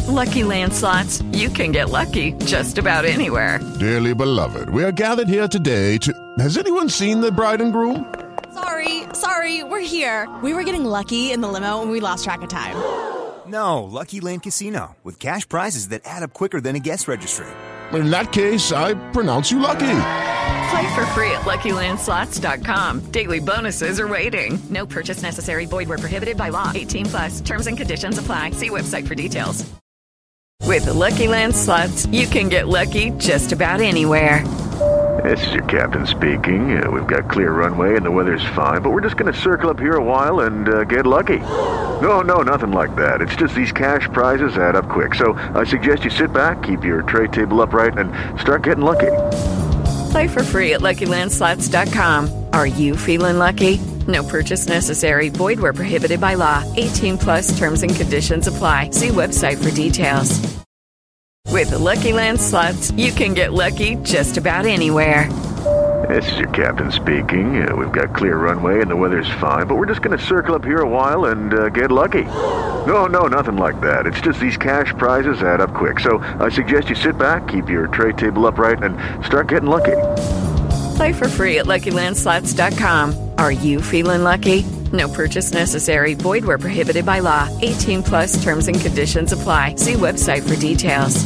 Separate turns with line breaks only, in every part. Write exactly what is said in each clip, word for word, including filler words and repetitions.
With Lucky Land Slots, you can get lucky just about anywhere.
Dearly beloved, we are gathered here today to... Has anyone seen the bride and groom?
Sorry, sorry, we're here. We were getting lucky in the limo and we lost track of time.
No, Lucky Land Casino, with cash prizes that add up quicker than a guest registry.
In that case, I pronounce you lucky.
Play for free at Lucky Land Slots dot com. Daily bonuses are waiting. No purchase necessary. Void where prohibited by law. eighteen plus. Terms and conditions apply. See website for details. With Lucky Land Slots, you can get lucky just about anywhere.
This is your captain speaking. Uh, we've got clear runway and the weather's fine, but we're just going to circle up here a while and uh, get lucky. No, no, nothing like that. It's just these cash prizes add up quick. So I suggest you sit back, keep your tray table upright, and start getting lucky.
Play for free at Lucky Land Slots dot com. Are you feeling lucky? No purchase necessary. Void where prohibited by law. eighteen plus terms and conditions apply. See website for details. With Lucky Land Slots, you can get lucky just about anywhere.
This is your captain speaking. Uh, we've got clear runway and the weather's fine, but we're just going to circle up here a while and uh, get lucky. No, no, nothing like that. It's just these cash prizes add up quick. So I suggest you sit back, keep your tray table upright, and start getting lucky.
Play for free at Lucky Land Slots dot com. Are you feeling lucky? No purchase necessary. Void where prohibited by law. eighteen plus terms and conditions apply. See website for details.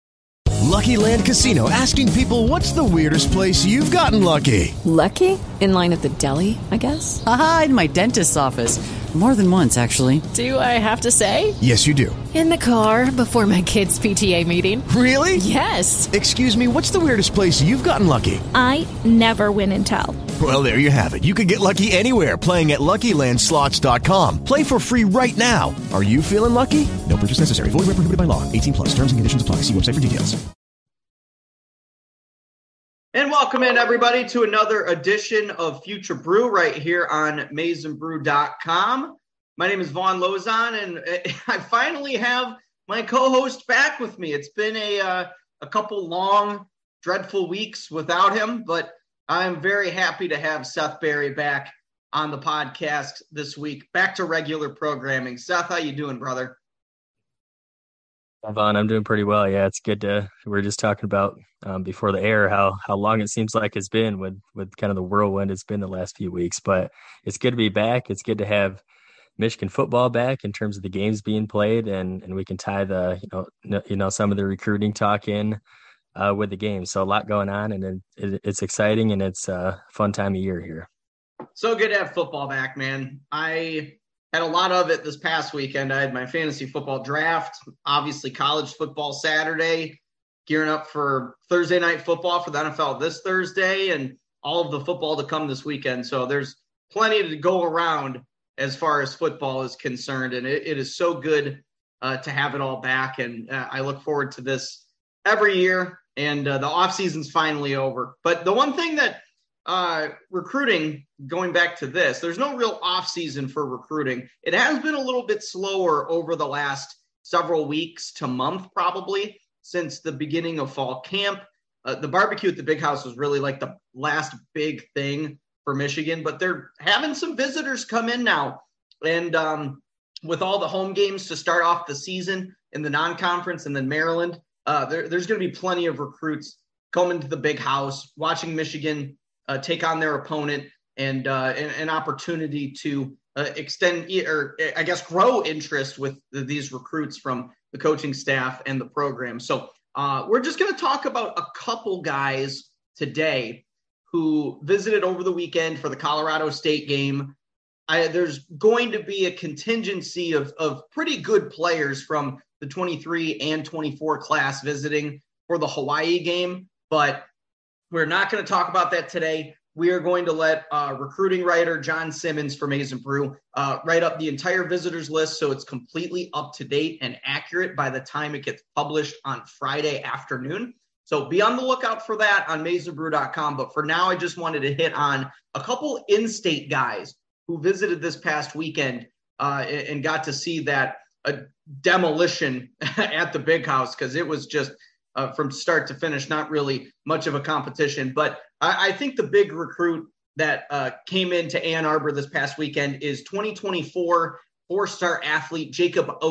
Lucky Land Casino, asking people, what's the weirdest place you've gotten lucky?
Lucky? In line at the deli, I guess?
Aha, in my dentist's office. More than once, actually.
Do I have to say?
Yes, you do.
In the car before my kids' P T A meeting.
Really?
Yes.
Excuse me, what's the weirdest place you've gotten lucky?
I never win and tell.
Well, there you have it. You can get lucky anywhere, playing at Lucky Land Slots dot com. Play for free right now. Are you feeling lucky? No purchase necessary. Void where prohibited by law. eighteen plus. Terms and conditions apply. See website for details.
And welcome in, everybody, to another edition of Future Brew right here on maize and brew dot com. My name is Vaughn Lozon, and I finally have my co-host back with me. It's been a uh, a couple long, dreadful weeks without him, but I'm very happy to have Seth Berry back on the podcast this week. Back to regular programming. Seth, how you doing, brother?
Vaughn, I'm doing pretty well. Yeah, it's good to, we were just talking about um, before the air, how, how long it seems like it's been with, with kind of the whirlwind it's been the last few weeks, but it's good to be back. It's good to have Michigan football back in terms of the games being played, and, and we can tie the, you know, you know, some of the recruiting talk in uh, with the game. So a lot going on, and it, it, it's exciting, and it's a fun time of year here.
So good to have football back, man. I had a lot of it this past weekend. I had my fantasy football draft, obviously college football Saturday, gearing up for Thursday night football for the N F L this Thursday, and all of the football to come this weekend. So there's plenty to go around as far as football is concerned, and it, it is so good uh, to have it all back. And uh, I look forward to this every year, and uh, the off season's finally over. But the one thing that uh, recruiting, going back to this, there's no real off season for recruiting. It has been a little bit slower over the last several weeks to month, probably since the beginning of fall camp. Uh, the barbecue at the Big House was really like the last big thing for Michigan, but they're having some visitors come in now. And um, with all the home games to start off the season in the non-conference and then Maryland, uh, there, there's going to be plenty of recruits coming to the Big House, watching Michigan uh, take on their opponent, and uh, an, an opportunity to uh, extend or I guess grow interest with the, these recruits from the coaching staff and the program. So uh, we're just going to talk about a couple guys today who visited over the weekend for the Colorado State game. I, there's going to be a contingency of, of pretty good players from the twenty-three and twenty-four class visiting for the Hawaii game, but we're not going to talk about that today. We are going to let uh, recruiting writer John Simmons from Maize and Brew uh, write up the entire visitors list so it's completely up to date and accurate by the time it gets published on Friday afternoon. So be on the lookout for that on maize and brew dot com. But for now, I just wanted to hit on a couple in-state guys who visited this past weekend uh, and got to see that a demolition at the Big House, because it was just uh, from start to finish, not really much of a competition. But I, I think the big recruit that uh, came into Ann Arbor this past weekend is twenty twenty-four four-star athlete Jacob Oden.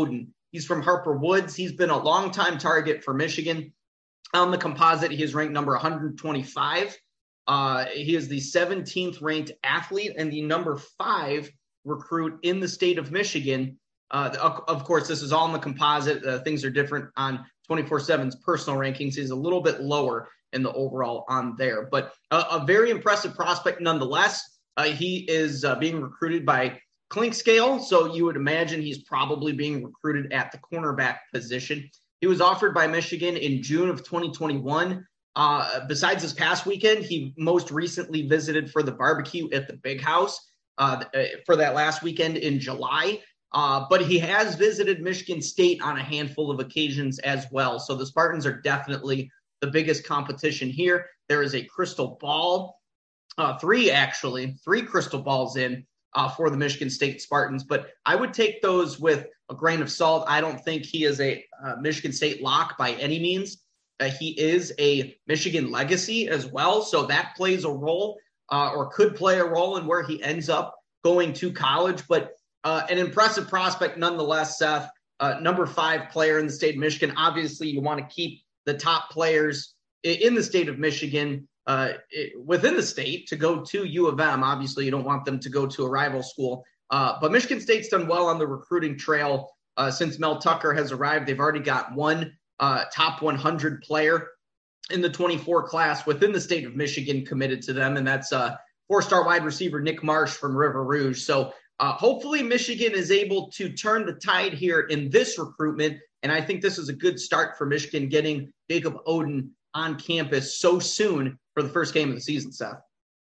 He's from Harper Woods. He's been a longtime target for Michigan. On the composite, he is ranked number one hundred twenty-five. Uh, he is the seventeenth ranked athlete and the number five recruit in the state of Michigan. Uh, of, of course, this is all in the composite. Uh, things are different on twenty-four seven's personal rankings. He's a little bit lower in the overall on there, but a, a very impressive prospect nonetheless. Uh, he is uh, being recruited by Clinkscale, so you would imagine he's probably being recruited at the cornerback position. He was offered by Michigan in June of twenty twenty-one. Uh, besides this past weekend, he most recently visited for the barbecue at the Big House uh, for that last weekend in July. Uh, but he has visited Michigan State on a handful of occasions as well. So the Spartans are definitely the biggest competition here. There is a crystal ball, uh, three actually, three crystal balls in uh, for the Michigan State Spartans. But I would take those with a grain of salt. I don't think he is a uh, Michigan State lock by any means. Uh, he is a Michigan legacy as well. So that plays a role uh, or could play a role in where he ends up going to college. But Uh, an impressive prospect nonetheless, Seth. Uh, number five player in the state of Michigan. Obviously, you want to keep the top players in the state of Michigan uh, within the state to go to U of M. Obviously, you don't want them to go to a rival school. Uh, but Michigan State's done well on the recruiting trail uh, since Mel Tucker has arrived. They've already got one uh, top one hundred player in the twenty-four class within the state of Michigan committed to them, and that's uh, four-star wide receiver Nick Marsh from River Rouge. So Uh, hopefully Michigan is able to turn the tide here in this recruitment, and I think this is a good start for Michigan getting Jacob Oden on campus so soon for the first game of the season, Seth.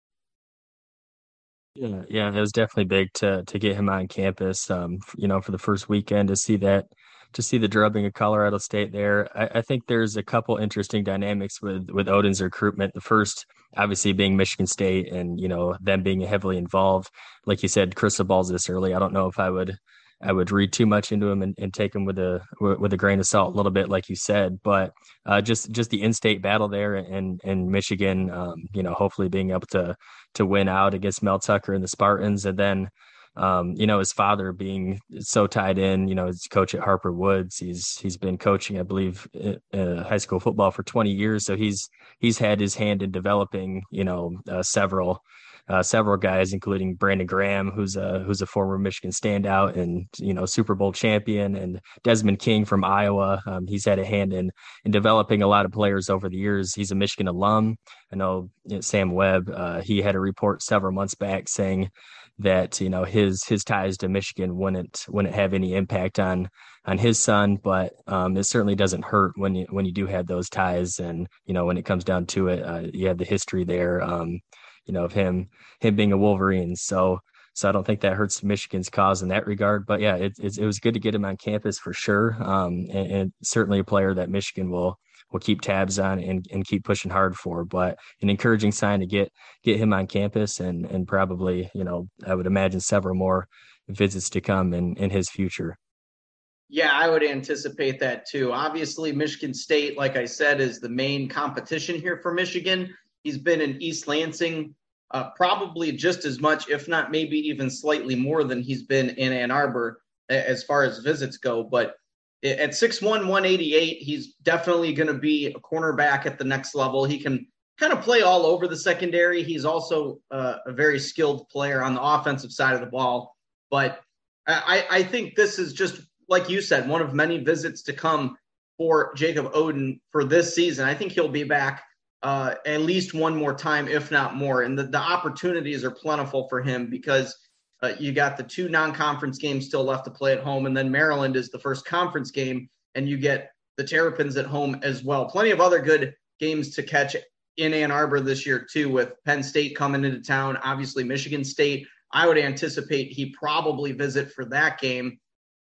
Yeah, yeah, it was definitely big to to get him on campus. Um, you know, for the first weekend to see that, to see the drubbing of Colorado State there. I, I think there's a couple interesting dynamics with with Oden's recruitment. The first, obviously, being Michigan State and, you know, them being heavily involved. Like you said, crystal balls this early. I don't know if I would I would read too much into him and, and take him with a with a grain of salt a little bit, like you said. But uh, just just the in-state battle there and and Michigan, um, you know, hopefully being able to to win out against Mel Tucker and the Spartans, and then. Um, you know, his father being so tied in, you know, his coach at Harper Woods, he's, he's been coaching, I believe, uh, high school football for twenty years. So he's, he's had his hand in developing, you know, uh, several, uh, several guys, including Brandon Graham, who's a, who's a former Michigan standout and, you know, Super Bowl champion, and Desmond King from Iowa. Um, he's had a hand in, in developing a lot of players over the years. He's a Michigan alum. I know, you know Sam Webb, uh, he had a report several months back saying that, you know, his his ties to Michigan wouldn't wouldn't have any impact on on his son, but um, it certainly doesn't hurt when you when you do have those ties, and you know, when it comes down to it, uh, you have the history there, um, you know, of him him being a Wolverine. So so I don't think that hurts Michigan's cause in that regard. But yeah, it it, it was good to get him on campus for sure, um, and, and certainly a player that Michigan will. We'll keep tabs on and, and keep pushing hard for, but an encouraging sign to get, get him on campus and, and probably, you know, I would imagine several more visits to come in, in his future.
Yeah, I would anticipate that too. Obviously, Michigan State, like I said, is the main competition here for Michigan. He's been in East Lansing uh, probably just as much, if not maybe even slightly more than he's been in Ann Arbor as far as visits go, but at six one, one eighty-eight, he's definitely going to be a cornerback at the next level. He can kind of play all over the secondary. He's also uh, a very skilled player on the offensive side of the ball. But I, I think this is just, like you said, one of many visits to come for Jacob Oden for this season. I think he'll be back uh, at least one more time, if not more. And the, the opportunities are plentiful for him because Uh, you got the two non-conference games still left to play at home, and then Maryland is the first conference game, and you get the Terrapins at home as well. Plenty of other good games to catch in Ann Arbor this year, too, with Penn State coming into town, obviously Michigan State. I would anticipate he probably visit for that game.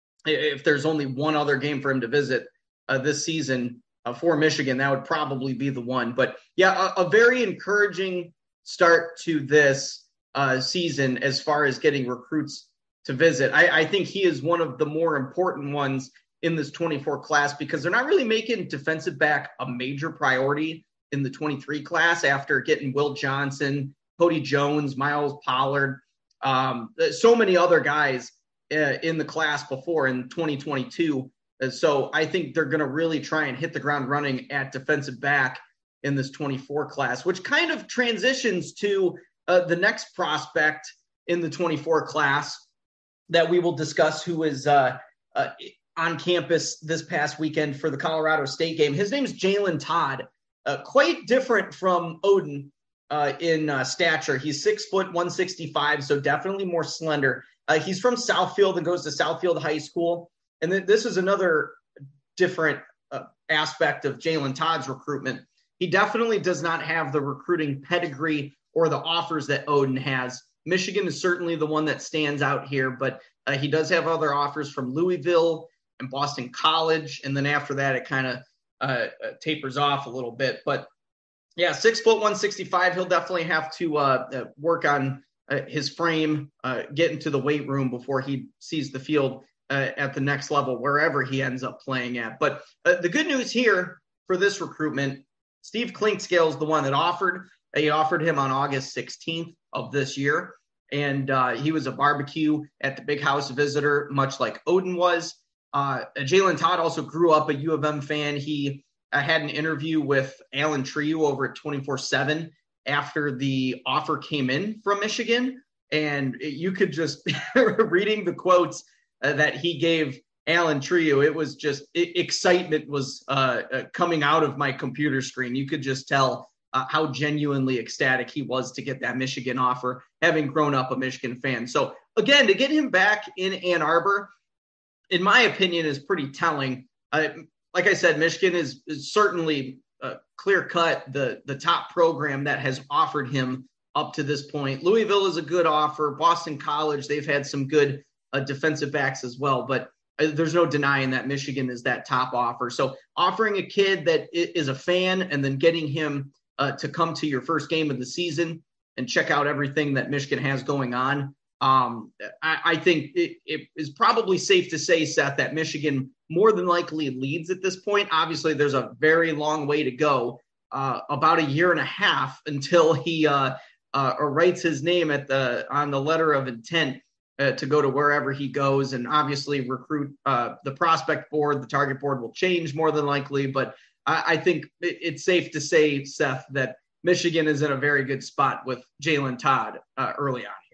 If there's only one other game for him to visit uh, this season uh, for Michigan, that would probably be the one. But, yeah, a, a very encouraging start to this Uh, season as far as getting recruits to visit. I, I think he is one of the more important ones in this twenty-four class because they're not really making defensive back a major priority in the twenty-three class after getting Will Johnson, Cody Jones, Miles Pollard, um, so many other guys uh, in the class before in twenty twenty-two. And so I think they're going to really try and hit the ground running at defensive back in this twenty-four class, which kind of transitions to uh, the next prospect in the twenty-four class that we will discuss, who is uh, uh, on campus this past weekend for the Colorado State game. His name is Jalen Todd, uh, quite different from Oden uh, in uh, stature. He's six foot one sixty-five, so definitely more slender. Uh, he's from Southfield and goes to Southfield High School. And then this is another different uh, aspect of Jalen Todd's recruitment. He definitely does not have the recruiting pedigree or the offers that Oden has. Michigan is certainly the one that stands out here, but uh, he does have other offers from Louisville and Boston College. And then after that, it kind of uh, tapers off a little bit. But yeah, six foot one sixty-five. He'll definitely have to uh, work on uh, his frame, uh, get into the weight room before he sees the field uh, at the next level, wherever he ends up playing at. But uh, the good news here for this recruitment, Steve Clinkscale is the one that offered. He offered him on August sixteenth of this year. And uh, he was a barbecue at the Big House visitor, much like Oden was. Uh, Jalen Todd also grew up a U of M fan. He uh, had an interview with Alan Trieu over at twenty-four seven after the offer came in from Michigan. And you could just, reading the quotes uh, that he gave Alan Trieu, it was just, it, excitement was uh, uh, coming out of my computer screen. You could just tell Uh, how genuinely ecstatic he was to get that Michigan offer, having grown up a Michigan fan. So again, to get him back in Ann Arbor, in my opinion, is pretty telling. Uh, like I said, Michigan is, is certainly uh, clear-cut the, the top program that has offered him up to this point. Louisville is a good offer. Boston College, they've had some good uh, defensive backs as well, but uh, there's no denying that Michigan is that top offer. So offering a kid that is a fan and then getting him Uh, to come to your first game of the season and check out everything that Michigan has going on. Um, I, I think it, it is probably safe to say, Seth, that Michigan more than likely leads at this point. Obviously, there's a very long way to go, uh, about a year and a half until he uh, uh, writes his name at the on the letter of intent uh, to go to wherever he goes, and obviously recruit uh, the prospect board. The target board will change more than likely, but I think it's safe to say, Seth, that Michigan is in a very good spot with Jalen Todd uh, early on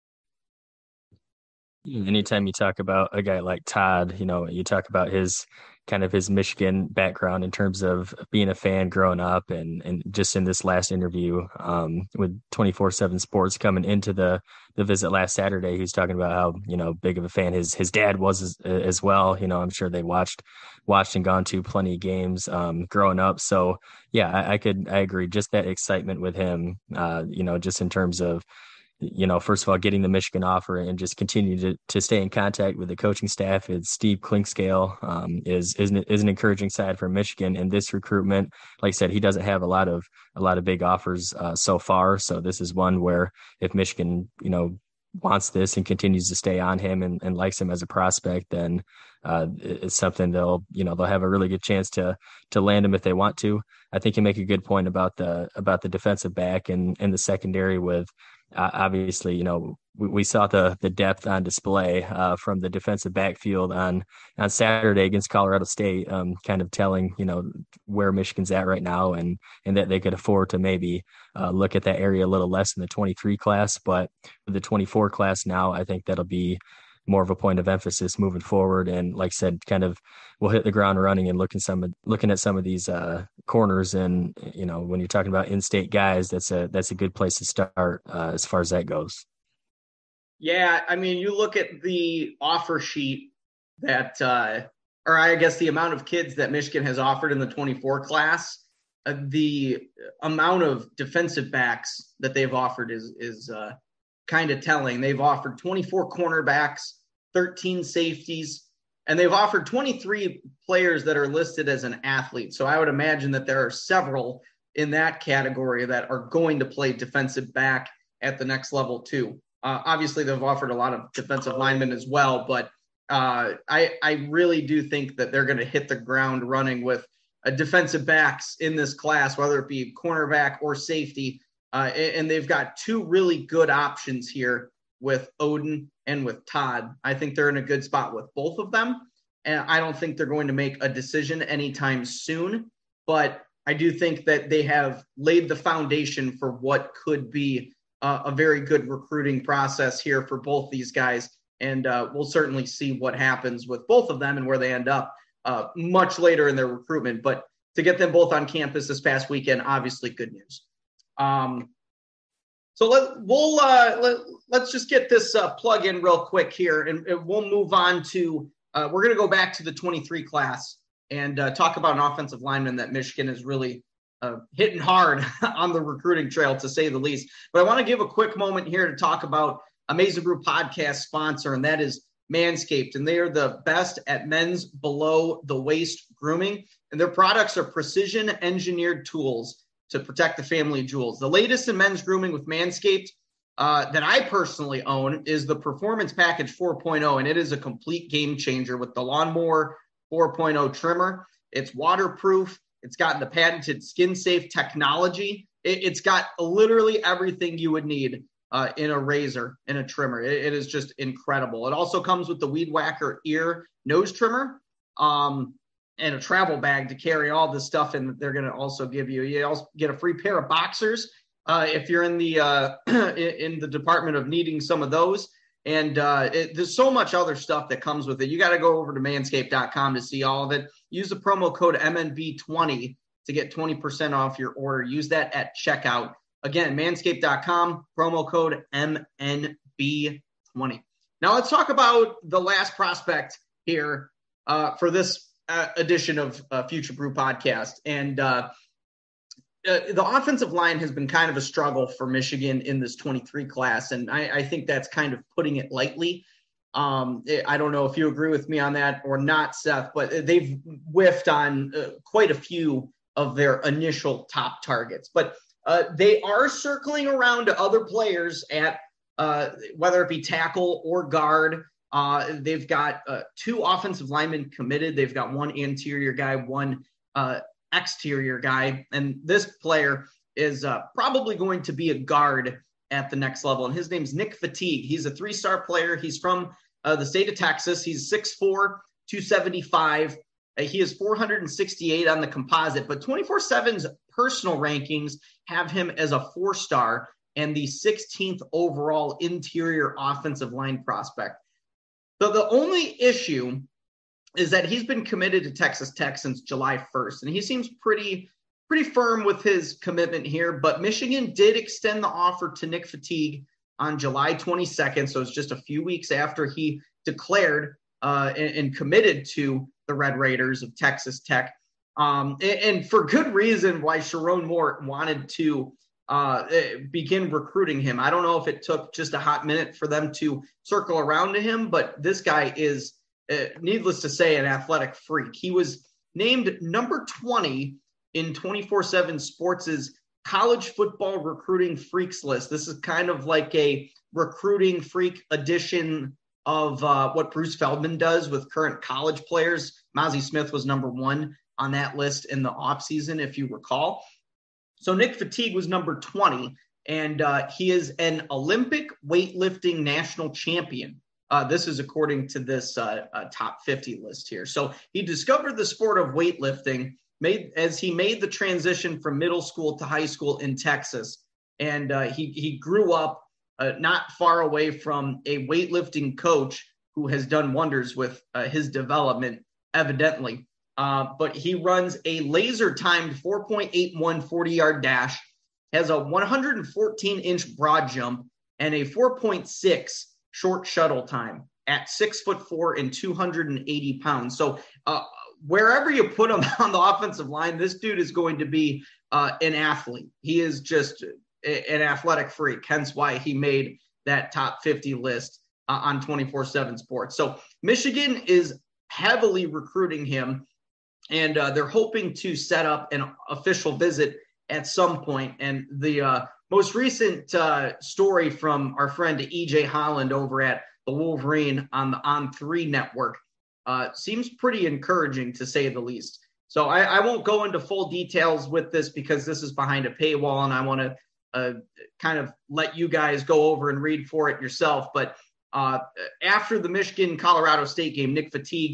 here. Anytime you talk about a guy like Todd, you know, you talk about his kind of his Michigan background in terms of being a fan growing up, and, and just in this last interview um, with twenty-four seven Sports coming into the, the visit last Saturday, he's talking about how, you know, big of a fan his, his dad was as, as well. You know, I'm sure they watched, watched and gone to plenty of games um, growing up. So yeah, I, I could, I agree. Just that excitement with him, uh, you know, just in terms of, you know, first of all, getting the Michigan offer and just continue to, to stay in contact with the coaching staff. It's Steve Clinkscale um, is, is, an, is an encouraging side for Michigan in this recruitment. Like I said, he doesn't have a lot of, a lot of big offers uh, so far. So this is one where if Michigan, you know, wants this and continues to stay on him and, and likes him as a prospect, then uh, it's something they'll, you know, they'll have a really good chance to, to land him if they want to. I think you make a good point about the, about the defensive back and, and the secondary with, Uh, obviously, you know, we, we saw the the depth on display uh, from the defensive backfield on on Saturday against Colorado State, um, kind of telling, you know, where Michigan's at right now, and and that they could afford to maybe uh, look at that area a little less in the twenty-three class. But with the twenty-four class now, I think that'll be more of a point of emphasis moving forward. And like I said, kind of we'll hit the ground running and looking some looking at some of these uh, corners. And, you know, when you're talking about in-state guys, that's a, that's a good place to start uh, as far as that goes.
Yeah. I mean, you look at the offer sheet that, uh, or I guess the amount of kids that Michigan has offered in the twenty-four class, uh, the amount of defensive backs that they've offered is, is uh, kind of telling. They've offered twenty-four cornerbacks, thirteen safeties, and they've offered twenty-three players that are listed as an athlete. So I would imagine that there are several in that category that are going to play defensive back at the next level too. Uh, obviously, they've offered a lot of defensive linemen as well, but uh, I, I really do think that they're going to hit the ground running with uh, defensive backs in this class, whether it be cornerback or safety. Uh, and they've got two really good options here with Oden and with Todd. I think they're in a good spot with both of them. And I don't think they're going to make a decision anytime soon, but I do think that they have laid the foundation for what could be uh, a very good recruiting process here for both these guys. And uh, we'll certainly see what happens with both of them and where they end up uh, much later in their recruitment. But to get them both on campus this past weekend, obviously good news. Um, so let, we'll, uh, let, let's just get this uh, plug in real quick here, and, and we'll move on to, uh, we're going to go back to the twenty-three class and uh, talk about an offensive lineman that Michigan is really uh, hitting hard on the recruiting trail, to say the least. But I want to give a quick moment here to talk about a Mesa Brew podcast sponsor, and that is Manscaped. And they are the best at men's below the waist grooming, and their products are precision engineered tools to protect the family jewels. The latest in men's grooming with Manscaped uh, that I personally own is the Performance Package four point oh, and it is a complete game changer with the Lawnmower four point oh trimmer. It's waterproof. It's got the patented skin-safe technology. It, it's got literally everything you would need uh, in a razor, in a trimmer. It, it is just incredible. It also comes with the Weed Whacker ear nose trimmer um, and a travel bag to carry all this stuff in that they're going to also give you. You also get a free pair of boxers uh, if you're in the uh, in the department of needing some of those. And uh, it, there's so much other stuff that comes with it. You got to go over to manscaped dot com to see all of it. Use the promo code M N B twenty to get twenty percent off your order. Use that at checkout. Again, manscaped dot com, promo code M N B twenty. Now let's talk about the last prospect here uh, for this uh, edition of uh, Future Brew Podcast. And uh, uh, the offensive line has been kind of a struggle for Michigan in this twenty-three class, and I, I think that's kind of putting it lightly. Um, I don't know if you agree with me on that or not, Seth, but they've whiffed on uh, quite a few of their initial top targets. But uh, they are circling around to other players at uh, whether it be tackle or guard. Uh, they've got uh, two offensive linemen committed. They've got one interior guy, one uh, exterior guy. And this player is uh, probably going to be a guard at the next level. And his name's Nick Fatigue. He's a three-star player. He's from uh, the state of Texas. He's six foot four, two seventy-five. Uh, he is four hundred sixty-eight on the composite, but twenty-four seven's personal rankings have him as a four-star and the sixteenth overall interior offensive line prospect. So the only issue is that he's been committed to Texas Tech since July first, and he seems pretty pretty firm with his commitment here. But Michigan did extend the offer to Nick Fatigue on July twenty-second, so it's just a few weeks after he declared uh, and, and committed to the Red Raiders of Texas Tech. Um, and, and for good reason why Sharon Moore wanted to uh, begin recruiting him. I don't know if it took just a hot minute for them to circle around to him, but this guy is, uh, needless to say, an athletic freak. He was named number twenty in twenty-four seven Sports' college football recruiting freaks list. This is kind of like a recruiting freak edition of uh, what Bruce Feldman does with current college players. Mazi Smith was number one on that list in the offseason, if you recall. So Nick Fatigue was number twenty, and uh, he is an Olympic weightlifting national champion. Uh, this is according to this uh, uh, top fifty list here. So he discovered the sport of weightlifting made as he made the transition from middle school to high school in Texas. And uh, he, he grew up uh, not far away from a weightlifting coach who has done wonders with uh, his development, evidently. Uh, but he runs a laser-timed four point eight one forty-yard dash, has a one hundred fourteen inch broad jump, and a four point six short shuttle time at six foot four and two hundred eighty pounds. So uh, wherever you put him on the offensive line, this dude is going to be uh, an athlete. He is just a, an athletic freak, hence why he made that top fifty list uh, on twenty-four seven Sports. So Michigan is heavily recruiting him, and uh, they're hoping to set up an official visit at some point. And the uh, most recent uh, story from our friend E J Holland over at the Wolverine on the On three network uh, seems pretty encouraging, to say the least. So I, I won't go into full details with this because this is behind a paywall, and I want to uh, kind of let you guys go over and read for it yourself. But uh, after the Michigan-Colorado State game, Nick Fatigue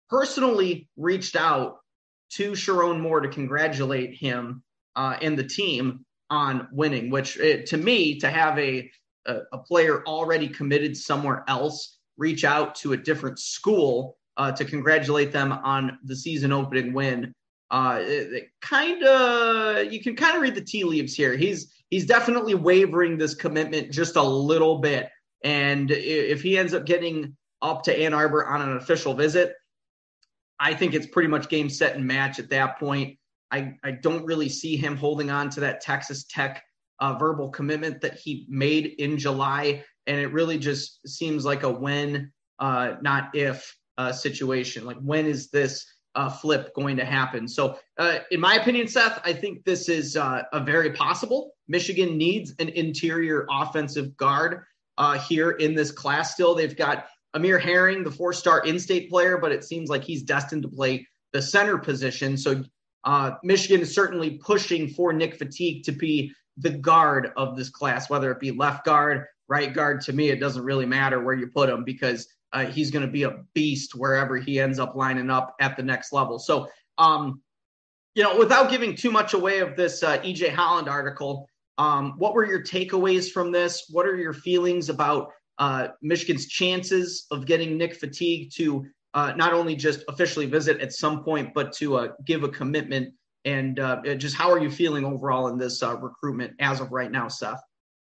personally reached out to Sherrone Moore to congratulate him uh, and the team on winning, which it, to me, to have a, a, a player already committed somewhere else reach out to a different school uh, to congratulate them on the season opening win. Uh, it, it kind of, you can kind of read the tea leaves here. He's, he's definitely wavering this commitment just a little bit. And if he ends up getting up to Ann Arbor on an official visit, I think it's pretty much game, set, and match at that point. I, I don't really see him holding on to that Texas Tech uh, verbal commitment that he made in July. And it really just seems like a when, uh, not if uh, situation. Like, when is this uh, flip going to happen? So uh, in my opinion, Seth, I think this is uh, a very possible. Michigan needs an interior offensive guard uh, here in this class still. They've got Amir Herring, the four-star in-state player, but it seems like he's destined to play the center position. So uh, Michigan is certainly pushing for Nick Fatigue to be the guard of this class, whether it be left guard, right guard. To me, it doesn't really matter where you put him, because uh, he's going to be a beast wherever he ends up lining up at the next level. So, um, you know, without giving too much away of this uh, E J Holland article, um, what were your takeaways from this? What are your feelings about uh, Michigan's chances of getting Nick Fatigue to uh, not only just officially visit at some point, but to uh, give a commitment? And uh, just how are you feeling overall in this uh, recruitment as of right now, Seth?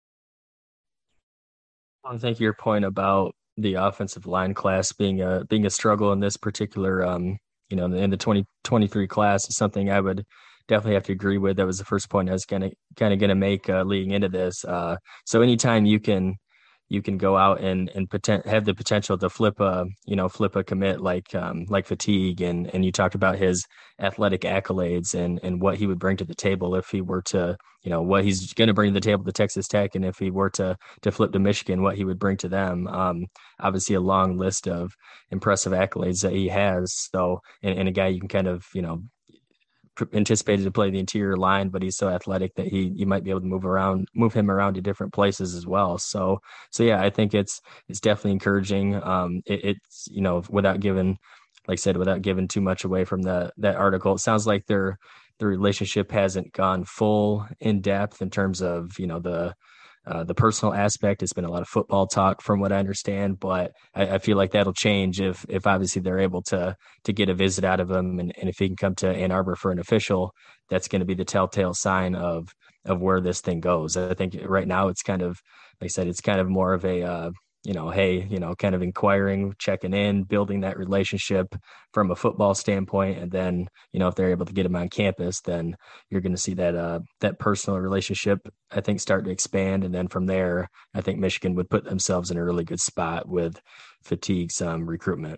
I think your point about the offensive line class being a being a struggle in this particular, um, you know, in the twenty twenty-three class is something I would definitely have to agree with. That was the first point I was gonna kind of gonna make uh, leading into this. Uh, so anytime you can you can go out and and poten- have the potential to flip a you know flip a commit like um, like Fatigue, and and you talked about his athletic accolades and and what he would bring to the table if he were to you know what he's going to bring to the table to Texas Tech, and if he were to to flip to Michigan, what he would bring to them. Um, obviously, a long list of impressive accolades that he has. So and, and a guy you can kind of you know. anticipated to play the interior line, but he's so athletic that he you might be able to move around, move him around to different places as well. So, so yeah, I think it's it's definitely encouraging. Um, it, it's you know without giving, like I said, without giving too much away from the that article, it sounds like their the relationship hasn't gone full in depth in terms of you know the. Uh, the personal aspect. It's been a lot of football talk from what I understand, but I, I feel like that'll change if, if obviously they're able to, to get a visit out of him. And, and if he can come to Ann Arbor for an official, that's going to be the telltale sign of, of where this thing goes. I think right now it's kind of, like I said, it's kind of more of a, uh, you know, hey, you know, kind of inquiring, checking in, building that relationship from a football standpoint. And then, you know, if they're able to get him on campus, then you're going to see that, uh, that personal relationship, I think, start to expand. And then from there, I think Michigan would put themselves in a really good spot with Fatigue's um, recruitment.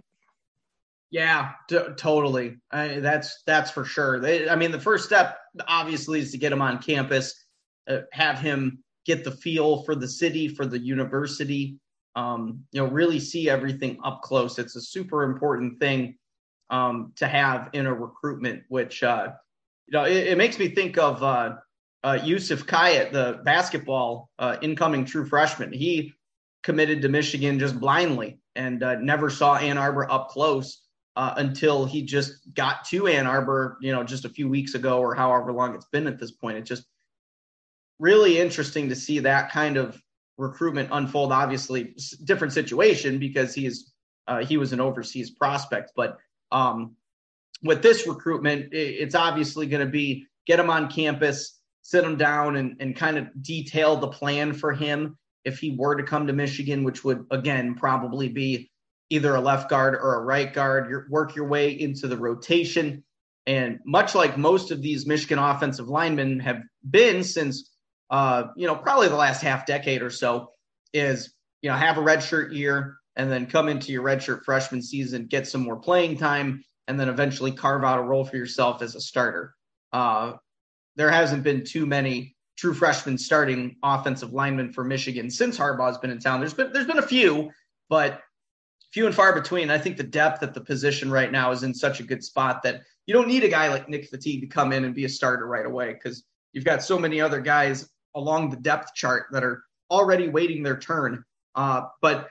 Yeah, t- totally. I, that's, that's for sure. They, I mean, the first step obviously is to get him on campus, uh, have him get the feel for the city, for the university. Um, you know, really see everything up close. It's a super important thing um, to have in a recruitment, which, uh, you know, it, it makes me think of uh, uh, Yusuf Kayat, the basketball uh, incoming true freshman. He committed to Michigan just blindly and uh, never saw Ann Arbor up close uh, until he just got to Ann Arbor, you know, just a few weeks ago or however long it's been at this point. It's just really interesting to see that kind of recruitment unfold. Obviously different situation because he's uh, he was an overseas prospect, but um, with this recruitment, it's obviously going to be get him on campus, sit him down and, and kind of detail the plan for him if he were to come to Michigan, which would again probably be either a left guard or a right guard. You work your way into the rotation, and much like most of these Michigan offensive linemen have been since Uh, you know, probably the last half decade or so, is, you know, have a redshirt year and then come into your redshirt freshman season, get some more playing time, and then eventually carve out a role for yourself as a starter. Uh, there hasn't been too many true freshmen starting offensive linemen for Michigan since Harbaugh's been in town. There's been there's been a few, but few and far between. I think the depth at the position right now is in such a good spot that you don't need a guy like Nick Fatigue to come in and be a starter right away, because you've got so many other guys along the depth chart that are already waiting their turn. Uh, but,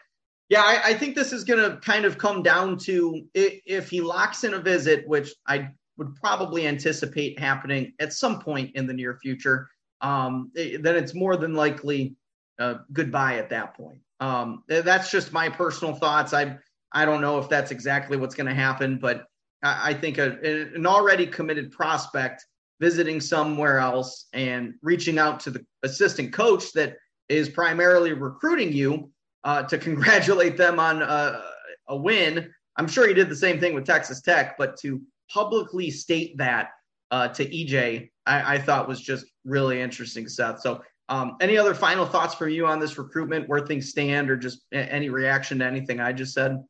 Yeah, I, I think this is going to kind of come down to if, if he locks in a visit, which I would probably anticipate happening at some point in the near future, um, it, then it's more than likely uh, goodbye at that point. Um, that's just my personal thoughts. I I don't know if that's exactly what's going to happen, but I, I think a, an already committed prospect visiting somewhere else and reaching out to the assistant coach that is primarily recruiting you uh, to congratulate them on a, a win. I'm sure he did the same thing with Texas Tech, but to publicly state that uh, to E J, I, I thought was just really interesting, Seth. So um, any other final thoughts from you on this recruitment, where things stand, or just a- any reaction to anything I just said?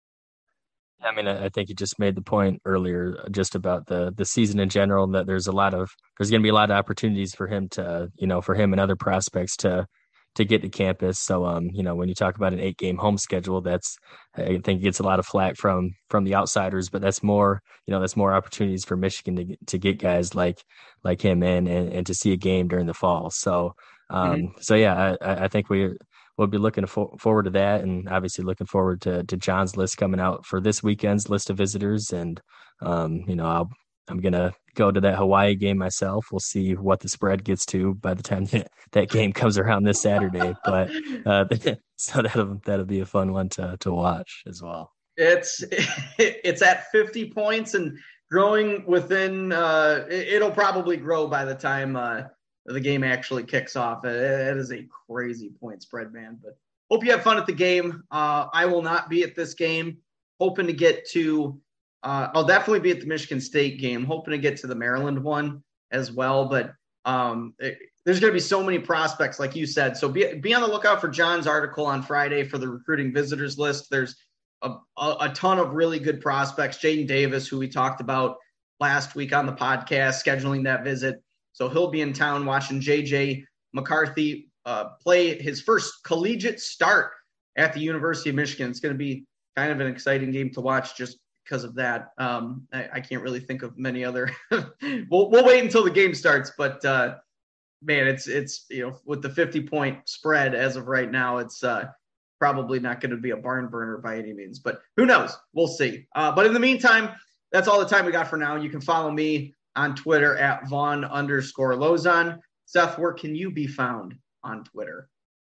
I mean, I think you just made the point earlier just about the the season in general, that there's a lot of there's going to be a lot of opportunities for him to, you know, for him and other prospects to to get to campus. So, um, you know, when you talk about an eight game home schedule, that's, I think, gets a lot of flack from from the outsiders, but that's more, you know, that's more opportunities for Michigan to to get guys like like him in and, and to see a game during the fall. So, um, mm-hmm. so yeah, I, I think we. We'll be looking for, forward to that, and obviously looking forward to, to John's list coming out for this weekend's list of visitors. And, um, you know, I'll, I'm going to go to that Hawaii game myself. We'll see what the spread gets to by the time that, that game comes around this Saturday. But uh, so that'll, that'll be a fun one to, to watch as well.
It's, it's at fifty points and growing within, uh, it'll probably grow by the time, uh, the game actually kicks off. It, it is a crazy point spread, man. But hope you have fun at the game. Uh, I will not be at this game. Hoping to get to uh, – I'll definitely be at the Michigan State game. Hoping to get to the Maryland one as well. But um, it, there's going to be so many prospects, like you said. So be, be on the lookout for John's article on Friday for the recruiting visitors list. There's a, a, a ton of really good prospects. Jaden Davis, who we talked about last week on the podcast, scheduling that visit. So he'll be in town watching J J McCarthy uh, play his first collegiate start at the University of Michigan. It's going to be kind of an exciting game to watch just because of that. Um, I, I can't really think of many other. we'll, we'll wait until the game starts, but uh, man, it's it's you know, with the fifty point spread as of right now, it's uh, probably not going to be a barn burner by any means. But who knows? We'll see. Uh, but in the meantime, that's all the time we got for now. You can follow me on Twitter at Vaughn underscore Lozon. Seth, where can you be found on Twitter?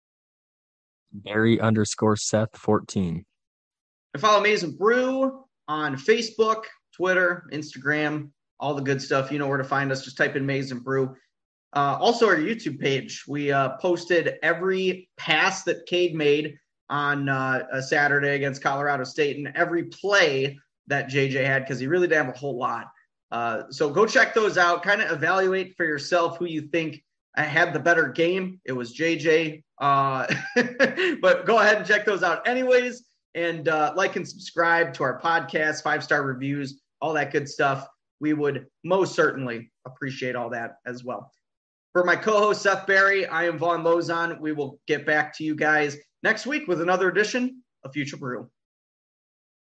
Barry underscore Seth fourteen.
And follow Maize and Brew on Facebook, Twitter, Instagram, all the good stuff. You know where to find us. Just type in Maize and Brew. Uh, also, our YouTube page. We uh, posted every pass that Cade made on uh, a Saturday against Colorado State and every play that J J had, because he really didn't have a whole lot. Uh, so go check those out. Kind of evaluate for yourself who you think had the better game. It was J J. Uh, but go ahead and check those out anyways. And uh, like and subscribe to our podcast, five-star reviews, all that good stuff. We would most certainly appreciate all that as well. For my co-host, Seth Barry, I am Vaughn Lozon. We will get back to you guys next week with another edition of Future Brew.